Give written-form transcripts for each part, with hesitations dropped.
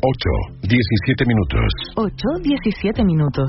8:17 minutos. 8:17 minutos.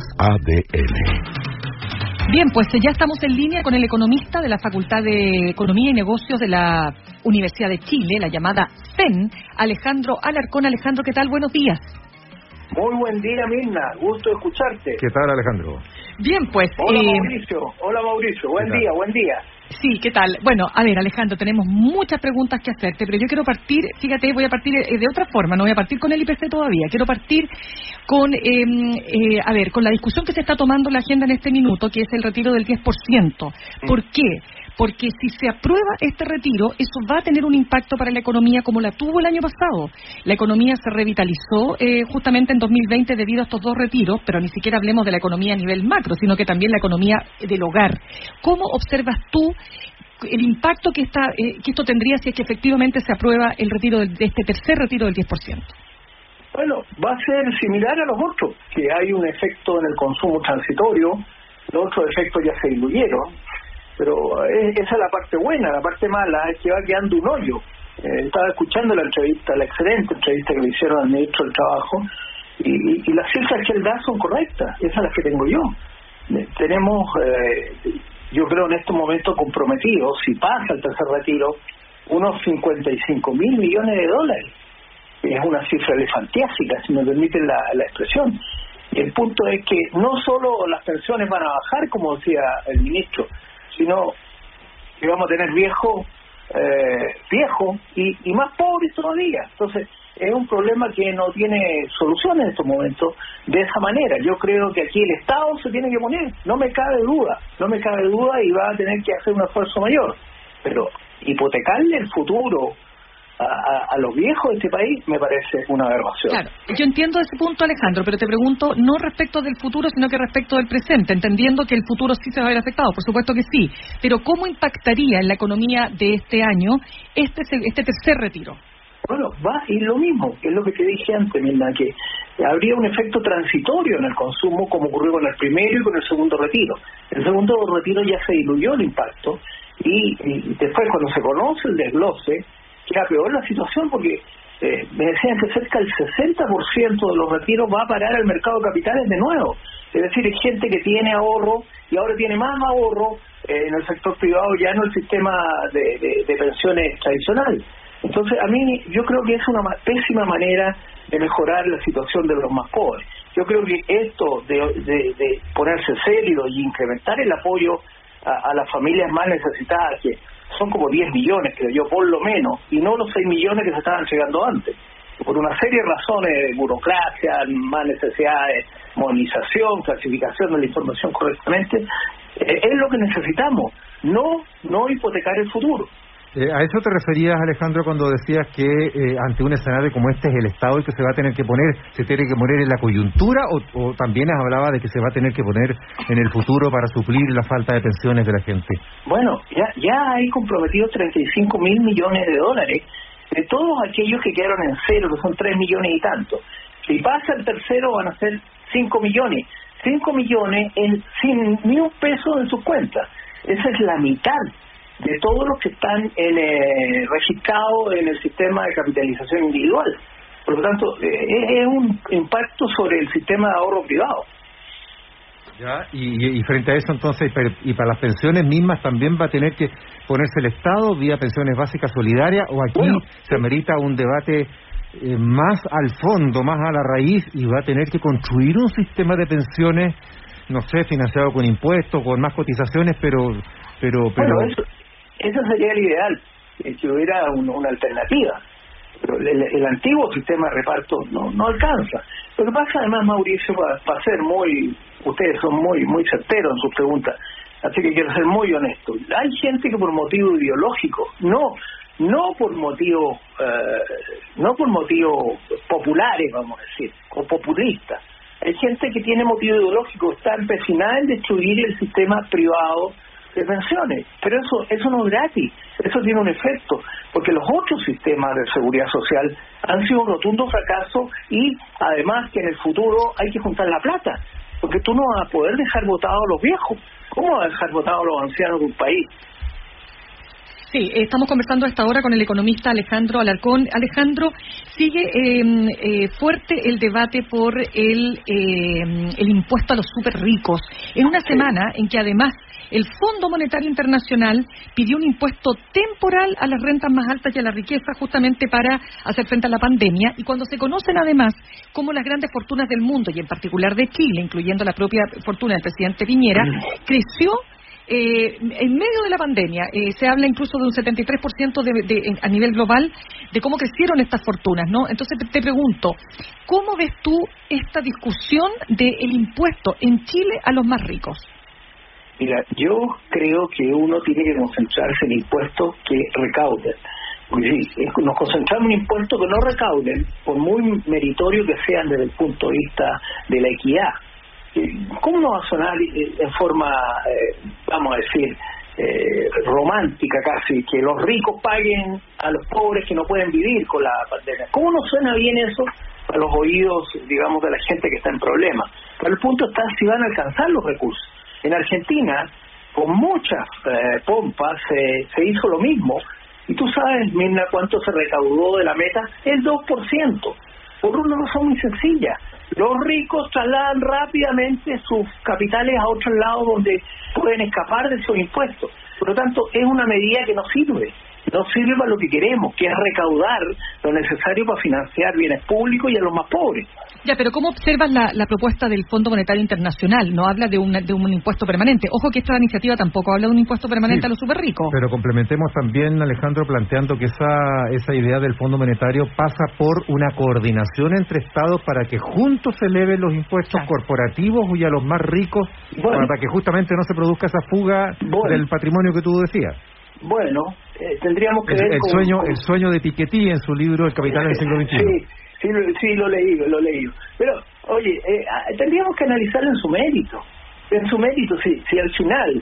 ADN. Bien, pues ya estamos en línea con el economista de la Facultad de Economía y Negocios de la Universidad de Chile, la llamada CEN, Alejandro Alarcón. Alejandro, ¿qué tal? Buenos días. Muy buen día, Mirna. Gusto de escucharte. ¿Qué tal, Alejandro? Bien, pues... Hola, Mauricio. Buen día. Sí, ¿qué tal? Bueno, a ver, Alejandro, tenemos muchas preguntas que hacerte, pero yo quiero partir, fíjate, voy a partir de otra forma, no voy a partir con el IPC todavía, quiero partir con, con la discusión que se está tomando en la agenda en este minuto, que es el retiro del 10%. ¿Por qué? Porque si se aprueba este retiro, eso va a tener un impacto para la economía como la tuvo el año pasado. La economía se revitalizó justamente en 2020 debido a estos dos retiros, pero ni siquiera hablemos de la economía a nivel macro, sino que también la economía del hogar. ¿Cómo observas tú el impacto que esto tendría si es que efectivamente se aprueba el retiro de este tercer retiro del 10%? Bueno, va a ser similar a los otros, que hay un efecto en el consumo transitorio, los otros efectos ya se diluyeron. Pero esa es la parte buena. La parte mala es que va quedando un hoyo. Estaba escuchando la excelente entrevista que le hicieron al ministro del Trabajo, y las cifras que él da son correctas, esas las que tengo yo. Tenemos, yo creo en estos momentos comprometidos, si pasa el tercer retiro, unos 55.000 millones de dólares. Es una cifra elefantiásica, si me permiten la expresión. El punto es que no solo las pensiones van a bajar, como decía el ministro, sino que vamos a tener viejos y más pobres todavía. Entonces es un problema que no tiene solución en estos momentos de esa manera. Yo creo que aquí el Estado se tiene que poner, no me cabe duda, y va a tener que hacer un esfuerzo mayor, pero hipotecarle el futuro a los viejos de este país me parece una aberración. Claro, yo entiendo ese punto, Alejandro, pero te pregunto no respecto del futuro, sino que respecto del presente, entendiendo que el futuro sí se va a ver afectado, por supuesto que sí, pero ¿cómo impactaría en la economía de este año este tercer retiro? Bueno, va a ir lo mismo, que es lo que te dije antes, Mirna, que habría un efecto transitorio en el consumo como ocurrió con el primero y con el segundo retiro. El segundo retiro ya se diluyó el impacto y después cuando se conoce el desglose queda peor la situación, porque me decían que cerca del 60% de los retiros va a parar al mercado de capitales de nuevo. Es decir, hay gente que tiene ahorro y ahora tiene más ahorro en el sector privado, ya no el sistema de pensiones tradicional. Entonces, a mí, yo creo que es una pésima manera de mejorar la situación de los más pobres. Yo creo que esto de ponerse serio y incrementar el apoyo a las familias más necesitadas, que son como 10 millones, creo yo, por lo menos, y no los 6 millones que se estaban llegando antes, por una serie de razones de burocracia, más necesidades, modernización, clasificación de la información correctamente, es lo que necesitamos, no hipotecar el futuro. ¿A eso te referías, Alejandro, cuando decías que ante un escenario como este es el Estado el que se tiene que poner en la coyuntura, o también hablaba de que se va a tener que poner en el futuro para suplir la falta de pensiones de la gente? Bueno, ya hay comprometidos 35.000 millones de dólares de todos aquellos que quedaron en cero, que son 3 millones y tanto. Si pasa el tercero van a ser 5 millones. 5 millones sin ni un peso en sus cuentas. Esa es la mitad de todos los que están registrados en el sistema de capitalización individual. Por lo tanto, es un impacto sobre el sistema de ahorro privado. Ya, y frente a eso, entonces, y para las pensiones mismas también va a tener que ponerse el Estado vía pensiones básicas solidarias, o aquí se amerita un debate más al fondo, más a la raíz, y va a tener que construir un sistema de pensiones, no sé, financiado con impuestos, con más cotizaciones, pero... Bueno, eso sería el ideal, que hubiera una alternativa. Pero el antiguo sistema de reparto no alcanza. Lo que pasa además, Mauricio, para ser ustedes son muy certeros en sus preguntas, así que quiero ser muy honesto. Hay gente que por motivo ideológico, no por motivos populares, vamos a decir, o populistas. Hay gente que tiene motivo ideológico, está empecinada en destruir el sistema privado de pensiones, pero eso no es gratis, eso tiene un efecto, porque los otros sistemas de seguridad social han sido un rotundo fracaso, y además que en el futuro hay que juntar la plata, porque tú no vas a poder dejar votados a los viejos. ¿Cómo vas a dejar votados a los ancianos de un país? Sí, estamos conversando a esta hora con el economista Alejandro Alarcón. Alejandro, sigue fuerte el debate por el impuesto a los súper ricos. En una semana en que además el Fondo Monetario Internacional pidió un impuesto temporal a las rentas más altas y a la riqueza justamente para hacer frente a la pandemia, y cuando se conocen además cómo las grandes fortunas del mundo, y en particular de Chile, incluyendo la propia fortuna del presidente Piñera, creció en medio de la pandemia. Se habla incluso de un 73% a nivel global de cómo crecieron estas fortunas, ¿no? Entonces te pregunto, ¿cómo ves tú esta discusión del impuesto en Chile a los más ricos? Mira, yo creo que uno tiene que concentrarse en impuestos que recauden. Porque si nos concentramos en impuestos que no recauden, por muy meritorio que sean desde el punto de vista de la equidad, ¿cómo no va a sonar en forma, vamos a decir, romántica casi, que los ricos paguen a los pobres que no pueden vivir con la pandemia? ¿Cómo no suena bien eso a los oídos, digamos, de la gente que está en problemas? Pero el punto está si van a alcanzar los recursos. En Argentina, con muchas pompas, se hizo lo mismo. Y tú sabes, Mirna, cuánto se recaudó de la meta, el 2%. Por una razón muy sencilla. Los ricos trasladan rápidamente sus capitales a otros lados donde pueden escapar de esos impuestos. Por lo tanto, es una medida que no sirve para lo que queremos, que es recaudar lo necesario para financiar bienes públicos y a los más pobres. Ya, pero ¿cómo observas la propuesta del Fondo Monetario Internacional? No habla de un impuesto permanente. Ojo que esta iniciativa tampoco habla de un impuesto permanente a los súper ricos. Pero complementemos también, Alejandro, planteando que esa idea del Fondo Monetario pasa por una coordinación entre Estados para que juntos se eleven los impuestos corporativos y a los más ricos, para que justamente no se produzca esa fuga del patrimonio que tú decías. Bueno, tendríamos que ver el sueño de Piketty en su libro El capital del siglo XXI. Sí, lo leí. Pero, oye, tendríamos que analizarlo en su mérito. Si al final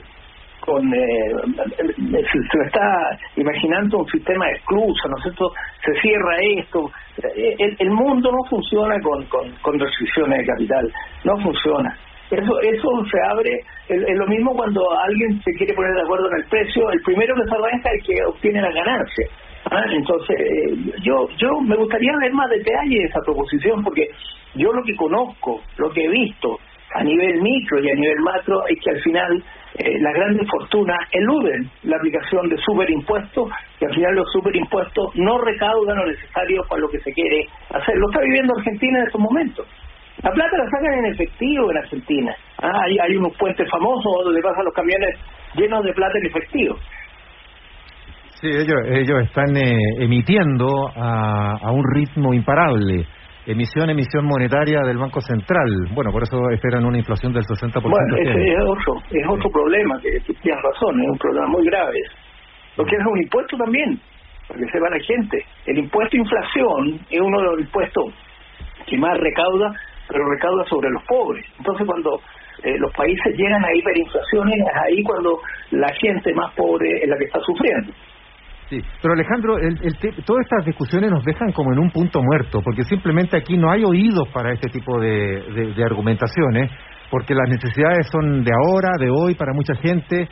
se está imaginando un sistema excluso, ¿no es cierto? Se cierra esto. El mundo no funciona con restricciones de capital. No funciona. Eso se abre. Es lo mismo cuando alguien se quiere poner de acuerdo en el precio. El primero que se arranca es el que obtiene la ganancia. Entonces, yo me gustaría ver más detalle de esa proposición, porque yo lo que conozco, lo que he visto a nivel micro y a nivel macro, es que al final las grandes fortunas eluden la aplicación de superimpuestos, y al final los superimpuestos no recaudan lo necesario para lo que se quiere hacer. Lo está viviendo Argentina en estos momentos. La plata la sacan en efectivo en Argentina. Hay unos puentes famosos donde pasan los camiones llenos de plata en efectivo. Sí, ellos están emitiendo a un ritmo imparable. Emisión monetaria del Banco Central. Bueno, por eso esperan una inflación del 60%. Bueno, ese es otro problema, que tienes razón, es un problema muy grave. Lo que es un impuesto también, para que sepa la gente. El impuesto de inflación es uno de los impuestos que más recauda, pero recauda sobre los pobres. Entonces, cuando los países llegan a hiperinflaciones, es ahí cuando la gente más pobre es la que está sufriendo. Sí, pero Alejandro, todas estas discusiones nos dejan como en un punto muerto, porque simplemente aquí no hay oídos para este tipo de argumentaciones, porque las necesidades son de ahora, de hoy, para mucha gente.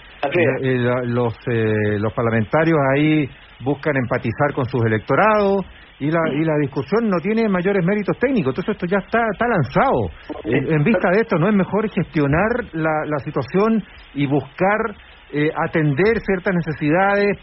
Los parlamentarios ahí buscan empatizar con sus electorados, y la discusión no tiene mayores méritos técnicos. Entonces esto ya está lanzado. En vista de esto, ¿no es mejor gestionar la situación y buscar atender ciertas necesidades,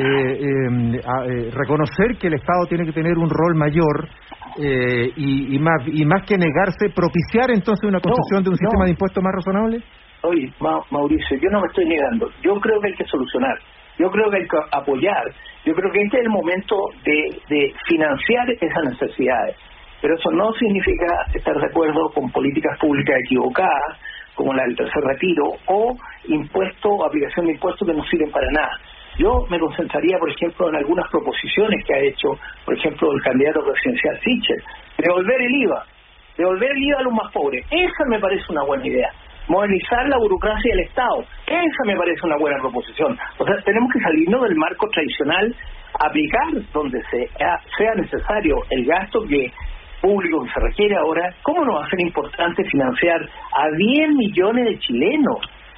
reconocer que el Estado tiene que tener un rol mayor, y más que negarse, propiciar entonces una construcción de un sistema de impuestos más razonable? Oye, Mauricio, yo no me estoy negando. Yo creo que hay que solucionar. Yo creo que hay que apoyar. Yo creo que este es el momento de financiar esas necesidades. Pero eso no significa estar de acuerdo con políticas públicas equivocadas, como la del tercer retiro, o aplicación de impuestos que no sirven para nada. Yo me concentraría, por ejemplo, en algunas proposiciones que ha hecho, por ejemplo, el candidato presidencial Sichel. Devolver el IVA a los más pobres. Esa me parece una buena idea. Modernizar la burocracia del Estado. Esa me parece una buena proposición. O sea, tenemos que salirnos del marco tradicional, aplicar donde sea necesario el gasto público que se requiere ahora. ¿Cómo no va a ser importante financiar a 10 millones de chilenos?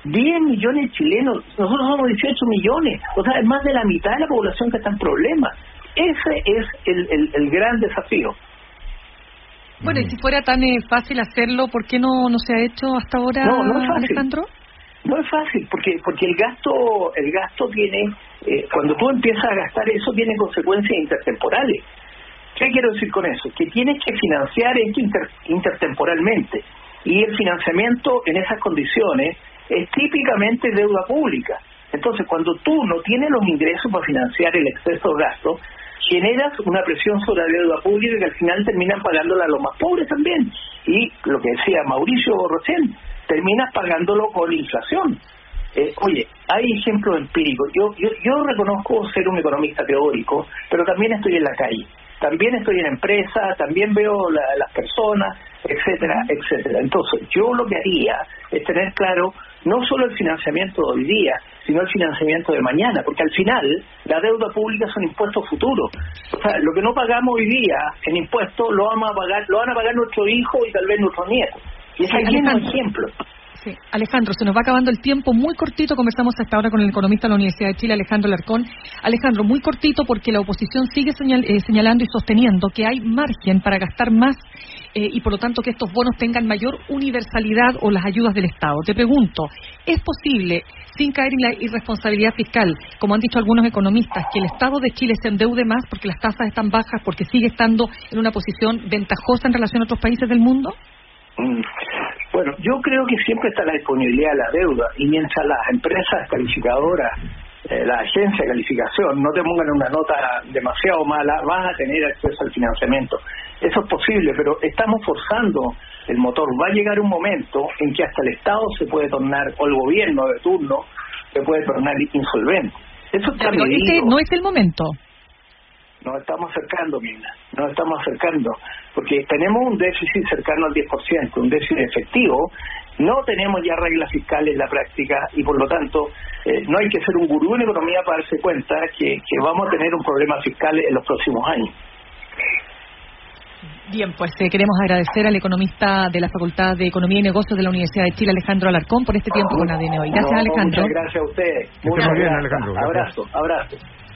10 millones de chilenos, nosotros somos 18 millones, o sea, es más de la mitad de la población que está en problemas. Ese es el gran desafío. Bueno, y si fuera tan fácil hacerlo, ¿por qué no se ha hecho hasta ahora, no es fácil. Alejandro? No es fácil, porque el gasto tiene, cuando tú empiezas a gastar eso, tiene consecuencias intertemporales. ¿Qué quiero decir con eso? Que tienes que financiar esto intertemporalmente, y el financiamiento en esas condiciones es típicamente deuda pública. Entonces, cuando tú no tienes los ingresos para financiar el exceso de gasto, generas una presión sobre la deuda pública que al final terminan pagándola a los más pobres también. Y lo que decía Mauricio recién, terminas pagándolo con inflación. Oye, hay ejemplos empíricos. Yo reconozco ser un economista teórico, pero también estoy en la calle. También estoy en empresas, también veo las personas, etcétera, etcétera. Entonces, yo lo que haría es tener claro no solo el financiamiento de hoy día, sino el financiamiento de mañana, porque al final la deuda pública son impuestos futuros. O sea, lo que no pagamos hoy día en impuestos lo van a pagar nuestros hijos y tal vez nuestros nietos. Y es aquí un ejemplo. Sí. Alejandro, se nos va acabando el tiempo, muy cortito. Conversamos hasta ahora con el economista de la Universidad de Chile, Alejandro Alarcón. Alejandro, muy cortito, porque la oposición sigue señalando y sosteniendo que hay margen para gastar más y por lo tanto que estos bonos tengan mayor universalidad o las ayudas del Estado. Te pregunto, ¿es posible, sin caer en la irresponsabilidad fiscal, como han dicho algunos economistas, que el Estado de Chile se endeude más porque las tasas están bajas, porque sigue estando en una posición ventajosa en relación a otros países del mundo? Bueno, yo creo que siempre está la disponibilidad de la deuda, y mientras las empresas calificadoras, la agencia de calificación, no te pongan una nota demasiado mala, vas a tener acceso al financiamiento. Eso es posible, pero estamos forzando el motor. Va a llegar un momento en que hasta el Estado se puede tornar, o el gobierno de turno se puede tornar insolvente. Eso está pero este no es el momento. Nos estamos acercando, Mirna, nos estamos acercando, porque tenemos un déficit cercano al 10%, un déficit efectivo, no tenemos ya reglas fiscales en la práctica, y por lo tanto no hay que ser un gurú en economía para darse cuenta que vamos a tener un problema fiscal en los próximos años. Bien, pues queremos agradecer al economista de la Facultad de Economía y Negocios de la Universidad de Chile, Alejandro Alarcón, por este tiempo con ADN hoy. Gracias, Alejandro. Muchas gracias a ustedes. Muy bien, Alejandro. Abrazo.